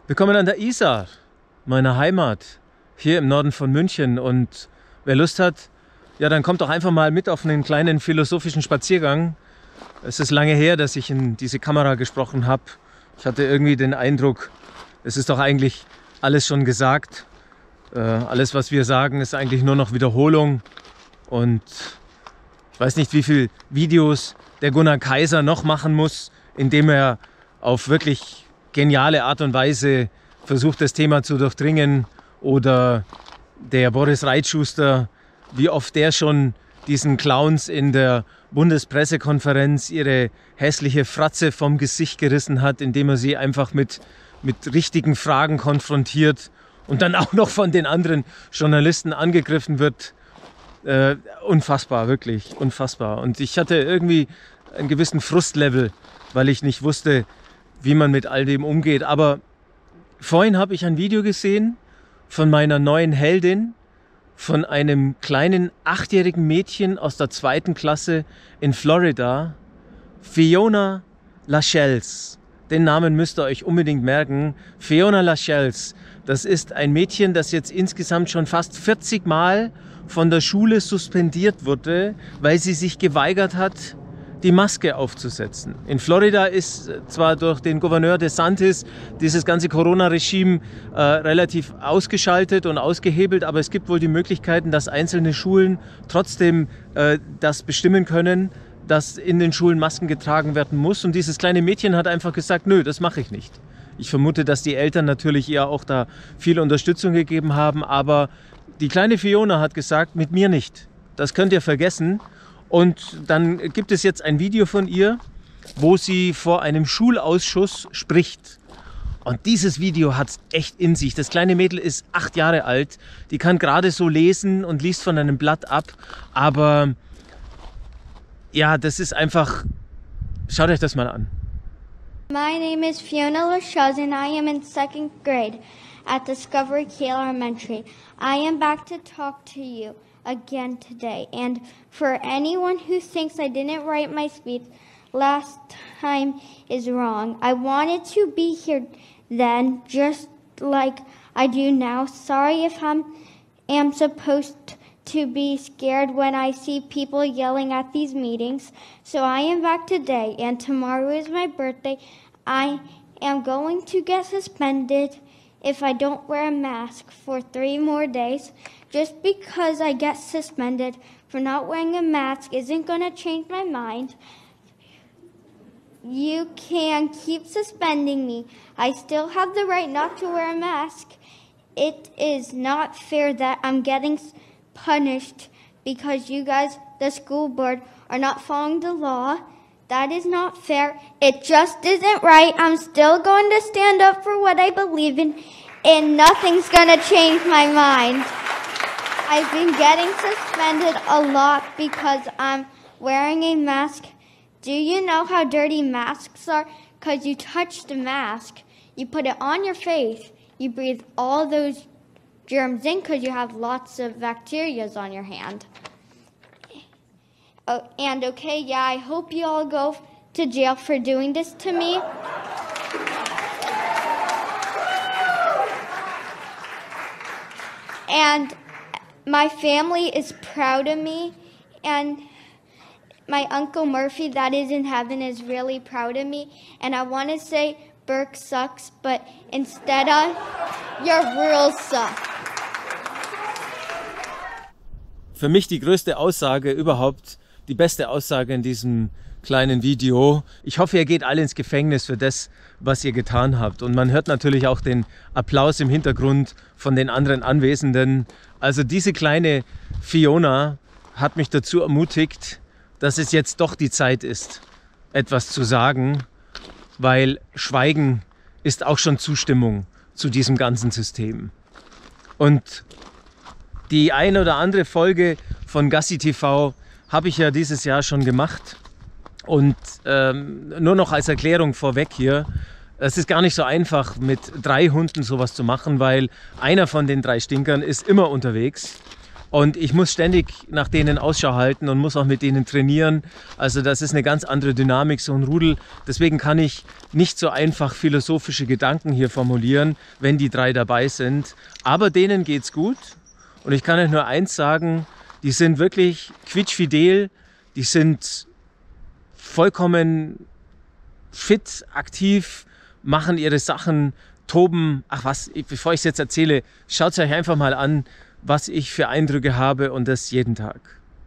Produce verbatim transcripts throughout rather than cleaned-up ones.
Willkommen an der Isar, meiner Heimat, hier im Norden von München. Und wer Lust hat, ja, dann kommt doch einfach mal mit auf einen kleinen philosophischen Spaziergang. Es ist lange her, dass ich in diese Kamera gesprochen habe. Ich hatte irgendwie den Eindruck, es ist doch eigentlich alles schon gesagt. Äh, alles, was wir sagen, ist eigentlich nur noch Wiederholung. Und ich weiß nicht, wie viele Videos der Gunnar Kaiser noch machen muss, indem er auf wirklich geniale Art und Weise versucht, das Thema zu durchdringen. Oder der Boris Reitschuster, wie oft der schon diesen Clowns in der Bundespressekonferenz ihre hässliche Fratze vom Gesicht gerissen hat, indem er sie einfach mit, mit richtigen Fragen konfrontiert und dann auch noch von den anderen Journalisten angegriffen wird. Äh, unfassbar, wirklich, unfassbar. Und ich hatte irgendwie einen gewissen Frustlevel, weil ich nicht wusste, wie man mit all dem umgeht. Aber vorhin habe ich ein Video gesehen von meiner neuen Heldin, von einem kleinen achtjährigen Mädchen aus der zweiten Klasse in Florida, Fiona Lascelles. Den Namen müsst ihr euch unbedingt merken. Fiona Lascelles, das ist ein Mädchen, das jetzt insgesamt schon fast vierzig Mal von der Schule suspendiert wurde, weil sie sich geweigert hat, die Maske aufzusetzen. In Florida ist zwar durch den Gouverneur DeSantis dieses ganze Corona-Regime äh, relativ ausgeschaltet und ausgehebelt, aber es gibt wohl die Möglichkeiten, dass einzelne Schulen trotzdem äh, das bestimmen können, dass in den Schulen Masken getragen werden muss. Und dieses kleine Mädchen hat einfach gesagt, nö, das mache ich nicht. Ich vermute, dass die Eltern natürlich ihr auch da viel Unterstützung gegeben haben, aber die kleine Fiona hat gesagt, mit mir nicht. Das könnt ihr vergessen. Und dann gibt es jetzt ein Video von ihr, wo sie vor einem Schulausschuss spricht. Und dieses Video hat es echt in sich. Das kleine Mädel ist acht Jahre alt. Die kann gerade so lesen und liest von einem Blatt ab. Aber ja, das ist einfach... Schaut euch das mal an. My name is Fiona Lascelles and I am in second grade at Discovery Kale Elementary. I am back to talk to you again today. And for anyone who thinks I didn't write my speech last time is wrong. I wanted to be here then, just like I do now. Sorry if I am supposed to be scared when I see people yelling at these meetings. So I am back today, and tomorrow is my birthday. I am going to get suspended if I don't wear a mask for three more days. Just because I get suspended for not wearing a mask isn't going to change my mind. You can keep suspending me. I still have the right not to wear a mask. It is not fair that I'm getting punished because you guys, the school board, are not following the law. That is not fair. It just isn't right. I'm still going to stand up for what I believe in, and nothing's going to change my mind. I've been getting suspended a lot because I'm wearing a mask. Do you know how dirty masks are? Because you touch the mask, you put it on your face, you breathe all those germs in because you have lots of bacteria on your hand. Oh, and okay, yeah, I hope you all go to jail for doing this to me. And my family is proud of me, and my Uncle Murphy, that is in heaven, is really proud of me. And I want to say Burke sucks, but instead of, your rules suck. Für mich die größte Aussage überhaupt, die beste Aussage in diesem kleinen Video. Ich hoffe, ihr geht alle ins Gefängnis für das, was ihr getan habt. Und man hört natürlich auch den Applaus im Hintergrund von den anderen Anwesenden. Also diese kleine Fiona hat mich dazu ermutigt, dass es jetzt doch die Zeit ist, etwas zu sagen, weil Schweigen ist auch schon Zustimmung zu diesem ganzen System. Und die eine oder andere Folge von Gassi T V habe ich ja dieses Jahr schon gemacht. Und ähm, nur noch als Erklärung vorweg hier, es ist gar nicht so einfach, mit drei Hunden sowas zu machen, weil einer von den drei Stinkern ist immer unterwegs. Und ich muss ständig nach denen Ausschau halten und muss auch mit denen trainieren. Also das ist eine ganz andere Dynamik, so ein Rudel. Deswegen kann ich nicht so einfach philosophische Gedanken hier formulieren, wenn die drei dabei sind. Aber denen geht's gut. Und ich kann euch nur eins sagen, die sind wirklich quietschfidel, die sind vollkommen fit, aktiv, machen ihre Sachen, toben. Ach was, bevor ich es jetzt erzähle, schaut es euch einfach mal an, was ich für Eindrücke habe und das jeden Tag.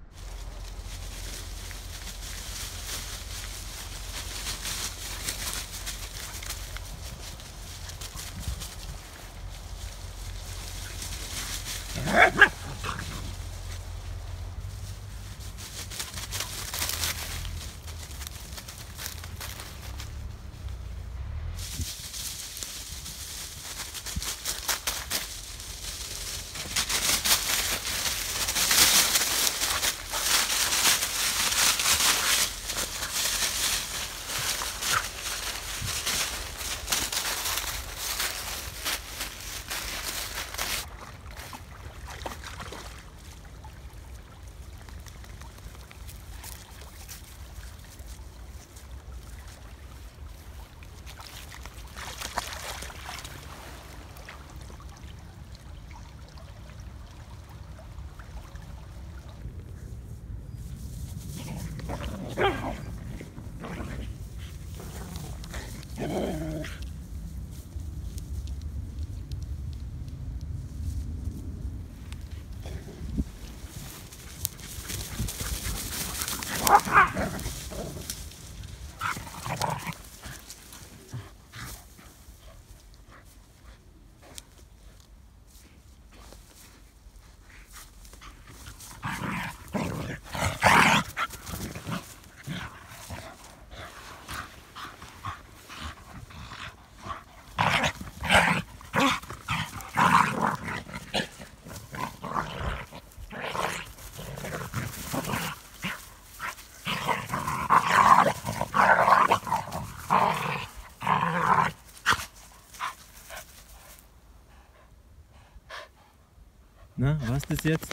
Na, was ist das jetzt?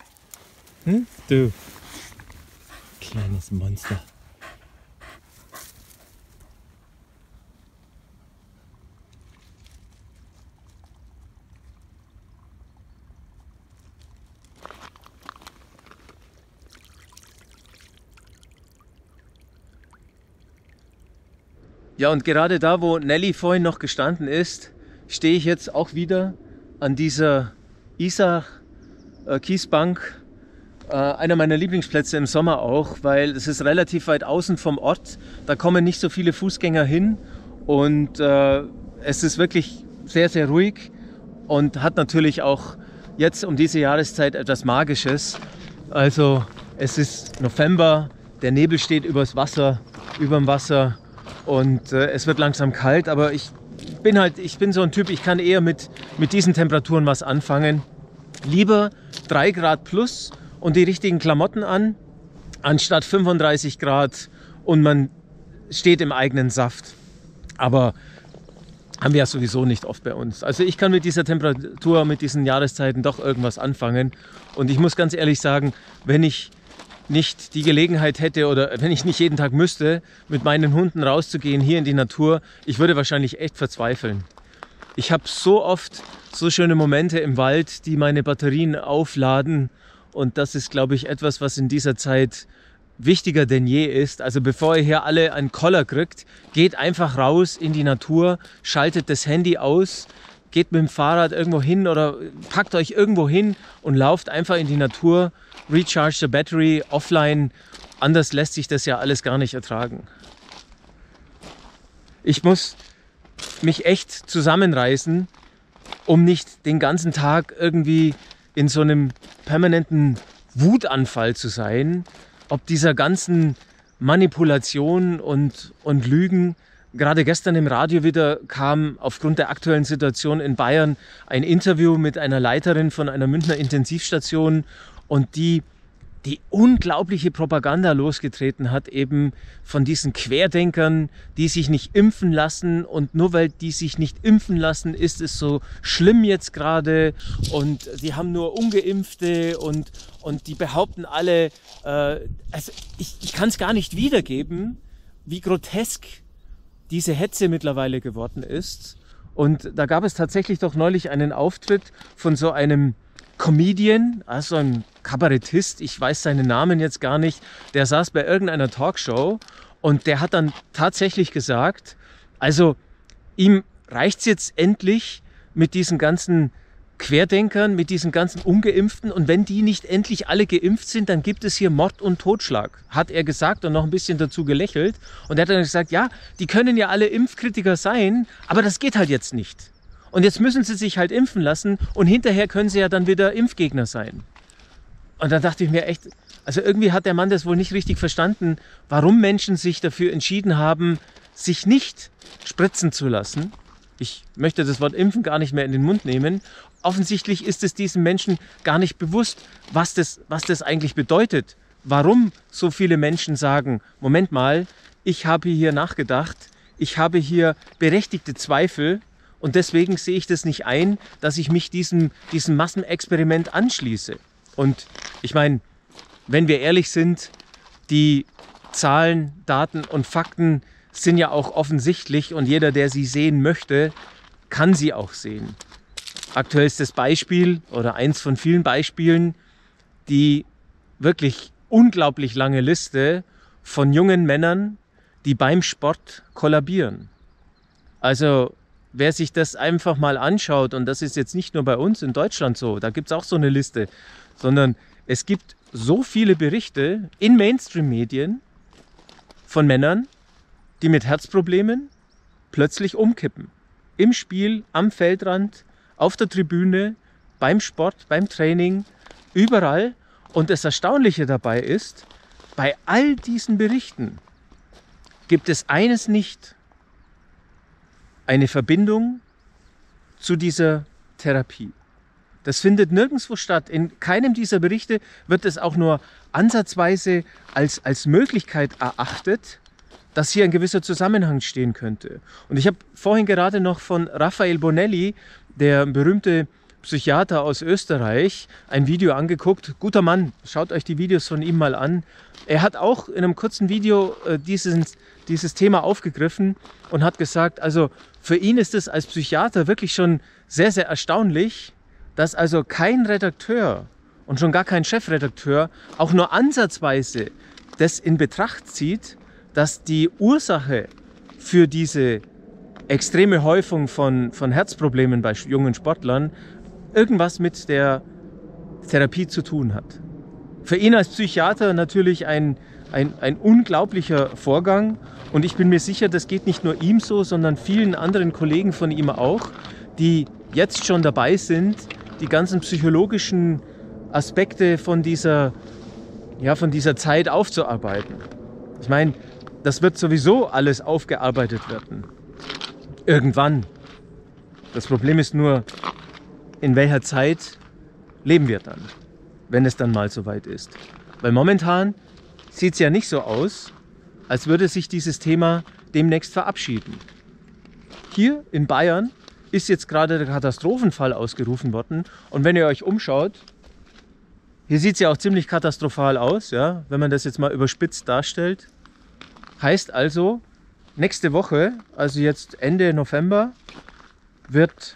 Hm? Du kleines Monster. Ja, und gerade da, wo Nelly vorhin noch gestanden ist, stehe ich jetzt auch wieder an dieser Isar-Kiesbank. Äh, einer meiner Lieblingsplätze im Sommer auch, weil es ist relativ weit außen vom Ort. Da kommen nicht so viele Fußgänger hin und äh, es ist wirklich sehr, sehr ruhig und hat natürlich auch jetzt um diese Jahreszeit etwas Magisches. Also es ist November, der Nebel steht übers Wasser, überm Wasser und äh, es wird langsam kalt, aber ich bin halt, ich bin so ein Typ, ich kann eher mit, mit diesen Temperaturen was anfangen. Lieber drei Grad plus und die richtigen Klamotten an, anstatt fünfunddreißig Grad und man steht im eigenen Saft. Aber haben wir ja sowieso nicht oft bei uns. Also ich kann mit dieser Temperatur, mit diesen Jahreszeiten doch irgendwas anfangen. Und ich muss ganz ehrlich sagen, wenn ich nicht die Gelegenheit hätte oder wenn ich nicht jeden Tag müsste, mit meinen Hunden rauszugehen hier in die Natur, ich würde wahrscheinlich echt verzweifeln. Ich habe so oft so schöne Momente im Wald, die meine Batterien aufladen. Und das ist, glaube ich, etwas, was in dieser Zeit wichtiger denn je ist. Also bevor ihr hier alle einen Koller kriegt, geht einfach raus in die Natur, schaltet das Handy aus, geht mit dem Fahrrad irgendwo hin oder packt euch irgendwo hin und lauft einfach in die Natur, recharge the battery, offline. Anders lässt sich das ja alles gar nicht ertragen. Ich muss mich echt zusammenreißen, um nicht den ganzen Tag irgendwie in so einem permanenten Wutanfall zu sein, ob dieser ganzen Manipulation und, und Lügen. Gerade gestern im Radio wieder kam aufgrund der aktuellen Situation in Bayern ein Interview mit einer Leiterin von einer Münchner Intensivstation und die die unglaubliche Propaganda losgetreten hat, eben von diesen Querdenkern, die sich nicht impfen lassen, und nur weil die sich nicht impfen lassen, ist es so schlimm jetzt gerade, und die haben nur Ungeimpfte, und, und die behaupten alle, äh, also ich, ich kann es gar nicht wiedergeben, wie grotesk diese Hetze mittlerweile geworden ist. Und da gab es tatsächlich doch neulich einen Auftritt von so einem Comedian, also ein Kabarettist, ich weiß seinen Namen jetzt gar nicht, der saß bei irgendeiner Talkshow und der hat dann tatsächlich gesagt, also ihm reicht es jetzt endlich mit diesen ganzen Querdenkern, mit diesen ganzen Ungeimpften, und wenn die nicht endlich alle geimpft sind, dann gibt es hier Mord und Totschlag, hat er gesagt und noch ein bisschen dazu gelächelt. Und er hat dann gesagt, ja, die können ja alle Impfkritiker sein, aber das geht halt jetzt nicht. Und jetzt müssen sie sich halt impfen lassen und hinterher können sie ja dann wieder Impfgegner sein. Und dann dachte ich mir echt, also irgendwie hat der Mann das wohl nicht richtig verstanden, warum Menschen sich dafür entschieden haben, sich nicht spritzen zu lassen. Ich möchte das Wort impfen gar nicht mehr in den Mund nehmen. Offensichtlich ist es diesen Menschen gar nicht bewusst, was das, was das eigentlich bedeutet. Warum so viele Menschen sagen, Moment mal, ich habe hier nachgedacht, ich habe hier berechtigte Zweifel, und deswegen sehe ich das nicht ein, dass ich mich diesem, diesem Massenexperiment anschließe. Und ich meine, wenn wir ehrlich sind, die Zahlen, Daten und Fakten sind ja auch offensichtlich, und jeder, der sie sehen möchte, kann sie auch sehen. Aktuellstes Beispiel oder eins von vielen Beispielen, die wirklich unglaublich lange Liste von jungen Männern, die beim Sport kollabieren. Also wer sich das einfach mal anschaut, und das ist jetzt nicht nur bei uns in Deutschland so, da gibt es auch so eine Liste, sondern es gibt so viele Berichte in Mainstream-Medien von Männern, die mit Herzproblemen plötzlich umkippen. Im Spiel, am Feldrand, auf der Tribüne, beim Sport, beim Training, überall. Und das Erstaunliche dabei ist, bei all diesen Berichten gibt es eines nicht: eine Verbindung zu dieser Therapie. Das findet nirgendwo statt. In keinem dieser Berichte wird es auch nur ansatzweise als, als Möglichkeit erachtet, dass hier ein gewisser Zusammenhang stehen könnte. Und ich habe vorhin gerade noch von Raphael Bonelli, der berühmte Psychiater aus Österreich, ein Video angeguckt. Guter Mann, schaut euch die Videos von ihm mal an. Er hat auch in einem kurzen Video äh, dieses, dieses Thema aufgegriffen und hat gesagt, also für ihn ist es als Psychiater wirklich schon sehr, sehr erstaunlich, dass also kein Redakteur und schon gar kein Chefredakteur auch nur ansatzweise das in Betracht zieht, dass die Ursache für diese extreme Häufung von, von Herzproblemen bei jungen Sportlern irgendwas mit der Therapie zu tun hat. Für ihn als Psychiater natürlich ein, ein, ein unglaublicher Vorgang, und ich bin mir sicher, das geht nicht nur ihm so, sondern vielen anderen Kollegen von ihm auch, die jetzt schon dabei sind, die ganzen psychologischen Aspekte von dieser, ja, von dieser Zeit aufzuarbeiten. Ich meine, das wird sowieso alles aufgearbeitet werden. Irgendwann. Das Problem ist nur, in welcher Zeit leben wir dann, wenn es dann mal soweit ist. Weil momentan sieht es ja nicht so aus, als würde sich dieses Thema demnächst verabschieden. Hier in Bayern ist jetzt gerade der Katastrophenfall ausgerufen worden. Und wenn ihr euch umschaut, hier sieht es ja auch ziemlich katastrophal aus, ja, wenn man das jetzt mal überspitzt darstellt. Heißt also, nächste Woche, also jetzt Ende November, wird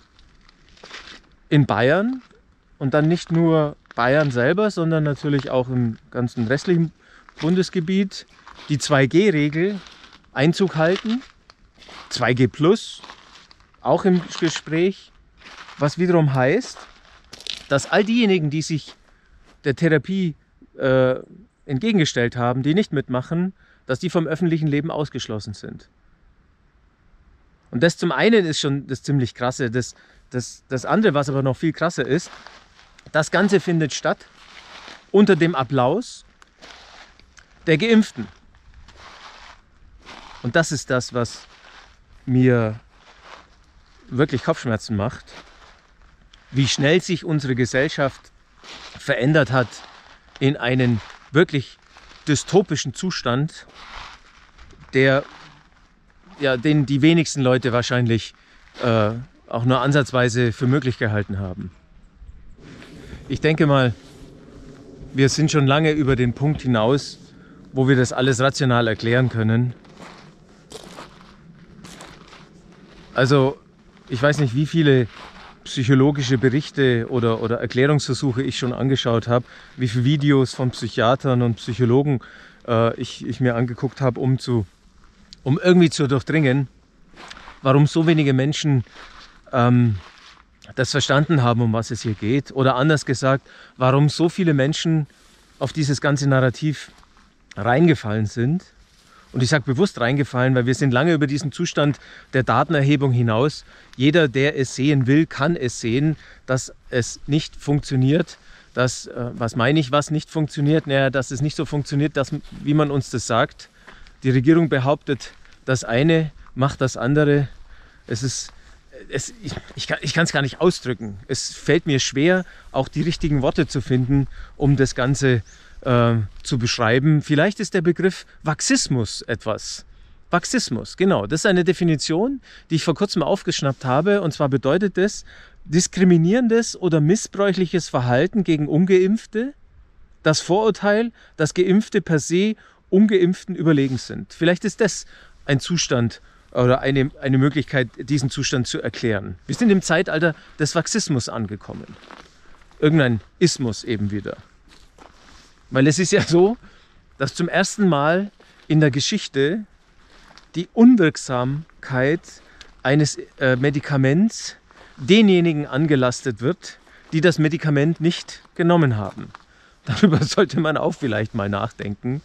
in Bayern, und dann nicht nur Bayern selber, sondern natürlich auch im ganzen restlichen Bundesgebiet, die zwei G Regel Einzug halten. zwei G plus, auch im Gespräch, was wiederum heißt, dass all diejenigen, die sich der Therapie äh, entgegengestellt haben, die nicht mitmachen, dass die vom öffentlichen Leben ausgeschlossen sind. Und das zum einen ist schon das ziemlich krasse. Das, das, das andere, was aber noch viel krasser ist, das Ganze findet statt unter dem Applaus der Geimpften. Und das ist das, was mir wirklich Kopfschmerzen macht, wie schnell sich unsere Gesellschaft verändert hat in einen wirklich dystopischen Zustand, der, ja, den die wenigsten Leute wahrscheinlich äh, auch nur ansatzweise für möglich gehalten haben. Ich denke mal, wir sind schon lange über den Punkt hinaus, wo wir das alles rational erklären können. Also, ich weiß nicht, wie viele psychologische Berichte oder, oder Erklärungsversuche ich schon angeschaut habe, wie viele Videos von Psychiatern und Psychologen äh, ich, ich mir angeguckt habe, um, zu, um irgendwie zu durchdringen, warum so wenige Menschen ähm, das verstanden haben, um was es hier geht. Oder anders gesagt, warum so viele Menschen auf dieses ganze Narrativ reingefallen sind. Und ich sage bewusst reingefallen, weil wir sind lange über diesen Zustand der Datenerhebung hinaus. Jeder, der es sehen will, kann es sehen, dass es nicht funktioniert. Dass, äh, was meine ich, was nicht funktioniert? Naja, dass es nicht so funktioniert, dass, wie man uns das sagt. Die Regierung behauptet das eine, macht das andere. Es ist, es, ich, ich kann ich kann es gar nicht ausdrücken. Es fällt mir schwer, auch die richtigen Worte zu finden, um das Ganze äh, zu beschreiben. Vielleicht ist der Begriff Vaxismus etwas. Vaxismus, genau. Das ist eine Definition, die ich vor kurzem aufgeschnappt habe. Und zwar bedeutet es diskriminierendes oder missbräuchliches Verhalten gegen Ungeimpfte. Das Vorurteil, dass Geimpfte per se Ungeimpften überlegen sind. Vielleicht ist das ein Zustand oder eine, eine Möglichkeit, diesen Zustand zu erklären. Wir sind im Zeitalter des Vaxismus angekommen. Irgendein Ismus eben wieder. Weil es ist ja so, dass zum ersten Mal in der Geschichte die Unwirksamkeit eines äh, Medikaments denjenigen angelastet wird, die das Medikament nicht genommen haben. Darüber sollte man auch vielleicht mal nachdenken.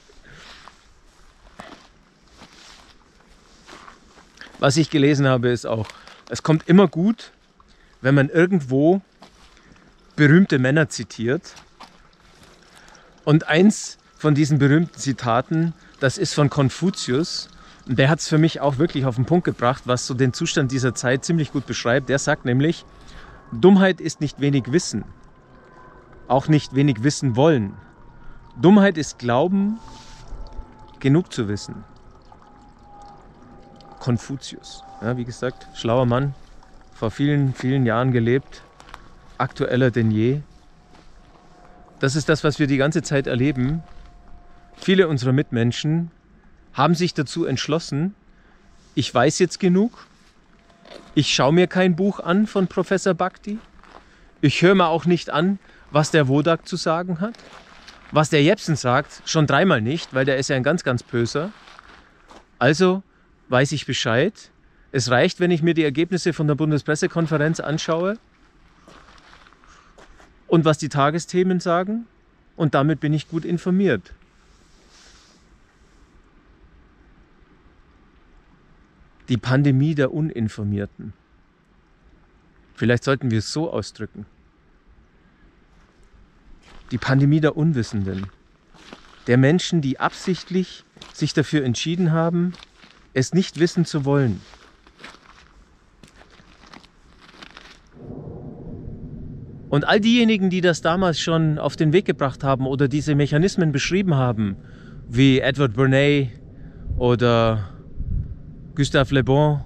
Was ich gelesen habe, ist auch, es kommt immer gut, wenn man irgendwo berühmte Männer zitiert. Und eins von diesen berühmten Zitaten, das ist von Konfuzius. Und der hat es für mich auch wirklich auf den Punkt gebracht, was so den Zustand dieser Zeit ziemlich gut beschreibt. Der sagt nämlich, Dummheit ist nicht wenig Wissen, auch nicht wenig wissen wollen. Dummheit ist Glauben, genug zu wissen. Konfuzius, ja, wie gesagt, schlauer Mann, vor vielen, vielen Jahren gelebt, aktueller denn je. Das ist das, was wir die ganze Zeit erleben. Viele unserer Mitmenschen haben sich dazu entschlossen, ich weiß jetzt genug, ich schaue mir kein Buch an von Professor Bhakti, ich höre mir auch nicht an, was der Wodak zu sagen hat, was der Jepsen sagt, schon dreimal nicht, weil der ist ja ein ganz, ganz böser. Also weiß ich Bescheid. Es reicht, wenn ich mir die Ergebnisse von der Bundespressekonferenz anschaue und was die Tagesthemen sagen, und damit bin ich gut informiert. Die Pandemie der Uninformierten. Vielleicht sollten wir es so ausdrücken. Die Pandemie der Unwissenden. Der Menschen, die absichtlich sich dafür entschieden haben, es nicht wissen zu wollen. Und all diejenigen, die das damals schon auf den Weg gebracht haben oder diese Mechanismen beschrieben haben, wie Edward Bernays oder Gustave Le Bon,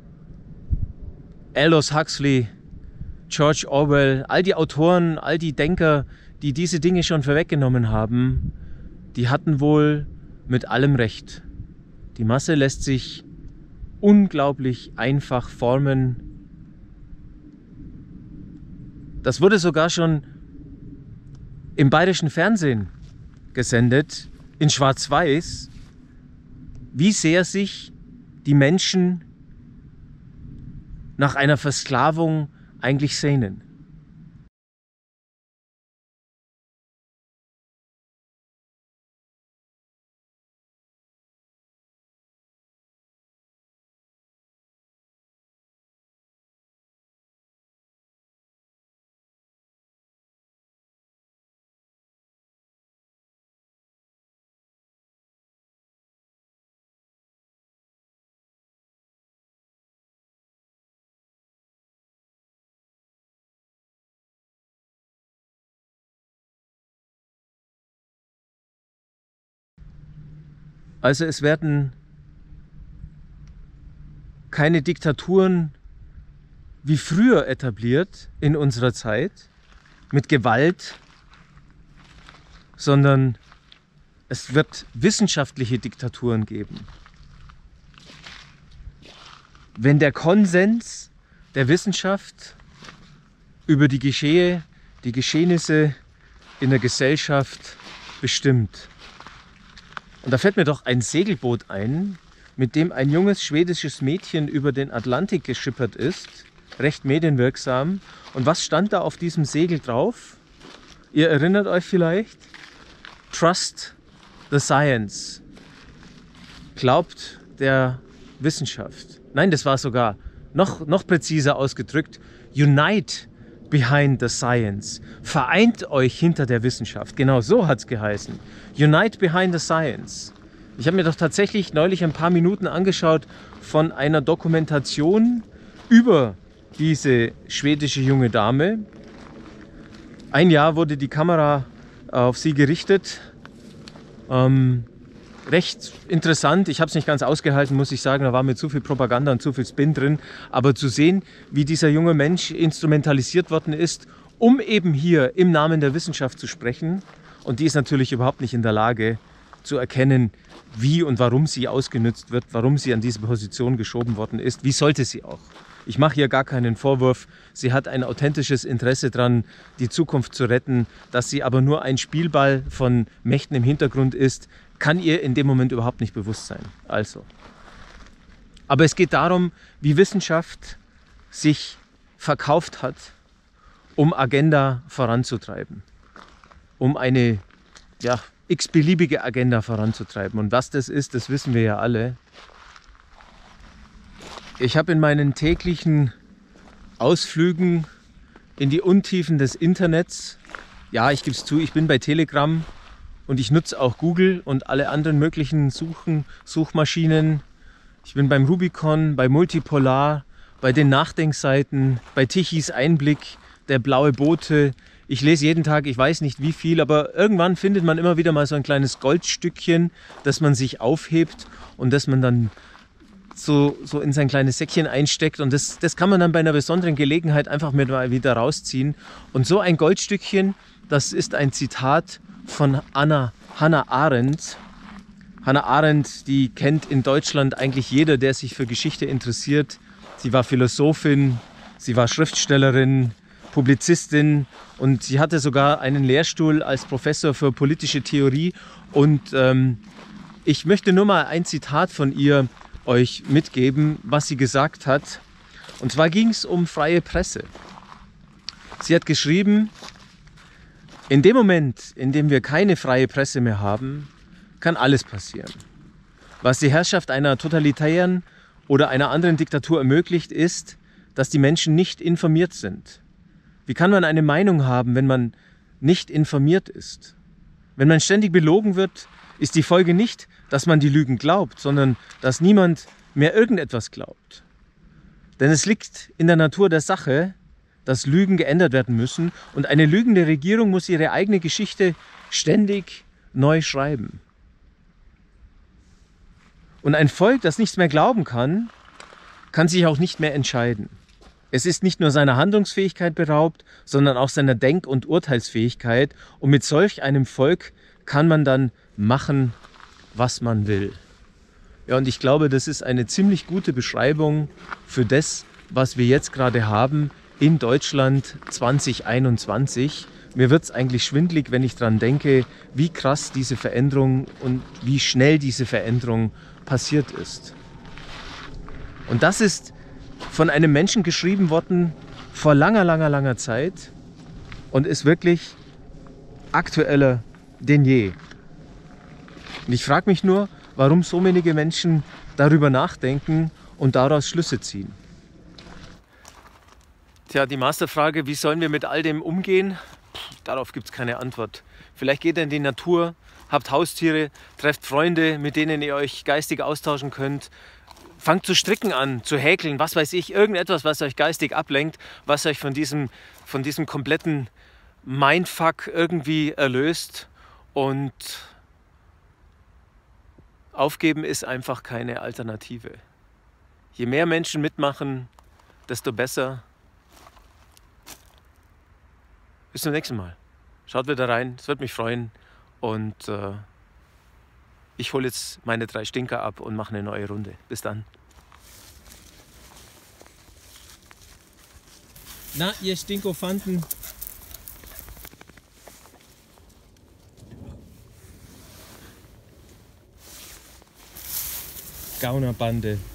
Aldous Huxley, George Orwell, all die Autoren, all die Denker, die diese Dinge schon vorweggenommen haben, die hatten wohl mit allem recht. Die Masse lässt sich unglaublich einfach formen. Das wurde sogar schon im bayerischen Fernsehen gesendet, in Schwarz-Weiß, wie sehr sich die Menschen nach einer Versklavung eigentlich sehnen. Also es werden keine Diktaturen wie früher etabliert in unserer Zeit mit Gewalt, sondern es wird wissenschaftliche Diktaturen geben. Wenn der Konsens der Wissenschaft über die Geschehe, die Geschehnisse in der Gesellschaft bestimmt. Und da fällt mir doch ein Segelboot ein, mit dem ein junges schwedisches Mädchen über den Atlantik geschippert ist, recht medienwirksam. Und was stand da auf diesem Segel drauf? Ihr erinnert euch vielleicht? Trust the science. Glaubt der Wissenschaft. Nein, das war sogar noch, noch präziser ausgedrückt. Unite behind the science. Vereint euch hinter der Wissenschaft. Genau so hat es geheißen. Unite behind the science. Ich habe mir doch tatsächlich neulich ein paar Minuten angeschaut von einer Dokumentation über diese schwedische junge Dame. Ein Jahr wurde die Kamera auf sie gerichtet. Ähm, recht interessant. Ich habe es nicht ganz ausgehalten, muss ich sagen. Da war mir zu viel Propaganda und zu viel Spin drin. Aber zu sehen, wie dieser junge Mensch instrumentalisiert worden ist, um eben hier im Namen der Wissenschaft zu sprechen. Und die ist natürlich überhaupt nicht in der Lage zu erkennen, wie und warum sie ausgenutzt wird, warum sie an diese Position geschoben worden ist. Wie sollte sie auch? Ich mache hier gar keinen Vorwurf. Sie hat ein authentisches Interesse daran, die Zukunft zu retten. Dass sie aber nur ein Spielball von Mächten im Hintergrund ist, kann ihr in dem Moment überhaupt nicht bewusst sein. Also. Aber es geht darum, wie Wissenschaft sich verkauft hat, um Agenda voranzutreiben. Um eine ja, x-beliebige Agenda voranzutreiben. Und was das ist, das wissen wir ja alle. Ich habe in meinen täglichen Ausflügen in die Untiefen des Internets, ja, ich gebe es zu, ich bin bei Telegram und ich nutze auch Google und alle anderen möglichen Suchen, Suchmaschinen. Ich bin beim Rubicon, bei Multipolar, bei den Nachdenkseiten, bei Tichys Einblick, der blaue Bote. Ich lese jeden Tag, ich weiß nicht wie viel, aber irgendwann findet man immer wieder mal so ein kleines Goldstückchen, das man sich aufhebt und das man dann so, so in sein kleines Säckchen einsteckt. Und das, das kann man dann bei einer besonderen Gelegenheit einfach mal wieder rausziehen. Und so ein Goldstückchen, das ist ein Zitat von Anna, Hannah Arendt. Hannah Arendt, die kennt in Deutschland eigentlich jeder, der sich für Geschichte interessiert. Sie war Philosophin, sie war Schriftstellerin, Publizistin und sie hatte sogar einen Lehrstuhl als Professor für politische Theorie. Und ähm, ich möchte nur mal ein Zitat von ihr euch mitgeben, was sie gesagt hat. Und zwar ging es um freie Presse. Sie hat geschrieben, in dem Moment, in dem wir keine freie Presse mehr haben, kann alles passieren. Was die Herrschaft einer totalitären oder einer anderen Diktatur ermöglicht, ist, dass die Menschen nicht informiert sind. Wie kann man eine Meinung haben, wenn man nicht informiert ist? Wenn man ständig belogen wird, ist die Folge nicht, dass man die Lügen glaubt, sondern dass niemand mehr irgendetwas glaubt. Denn es liegt in der Natur der Sache, dass Lügen geändert werden müssen und eine lügende Regierung muss ihre eigene Geschichte ständig neu schreiben. Und ein Volk, das nichts mehr glauben kann, kann sich auch nicht mehr entscheiden. Es ist nicht nur seiner Handlungsfähigkeit beraubt, sondern auch seiner Denk- und Urteilsfähigkeit. Und mit solch einem Volk kann man dann machen, was man will. Ja, und ich glaube, das ist eine ziemlich gute Beschreibung für das, was wir jetzt gerade haben in Deutschland zwanzig einundzwanzig. Mir wird es eigentlich schwindelig, wenn ich daran denke, wie krass diese Veränderung und wie schnell diese Veränderung passiert ist. Und das ist von einem Menschen geschrieben worden vor langer, langer, langer Zeit und ist wirklich aktueller denn je. Und ich frage mich nur, warum so wenige Menschen darüber nachdenken und daraus Schlüsse ziehen. Tja, die Masterfrage, wie sollen wir mit all dem umgehen? Darauf gibt es keine Antwort. Vielleicht geht ihr in die Natur, habt Haustiere, trefft Freunde, mit denen ihr euch geistig austauschen könnt. Fangt zu stricken an, zu häkeln, was weiß ich, irgendetwas, was euch geistig ablenkt, was euch von diesem, von diesem kompletten Mindfuck irgendwie erlöst. Und Aufgeben ist einfach keine Alternative. Je mehr Menschen mitmachen, desto besser. Bis zum nächsten Mal. Schaut wieder rein, es würde mich freuen. Und äh, ich hole jetzt meine drei Stinker ab und mache eine neue Runde. Bis dann. Na, ihr Stinkofanten. Gaunerbande.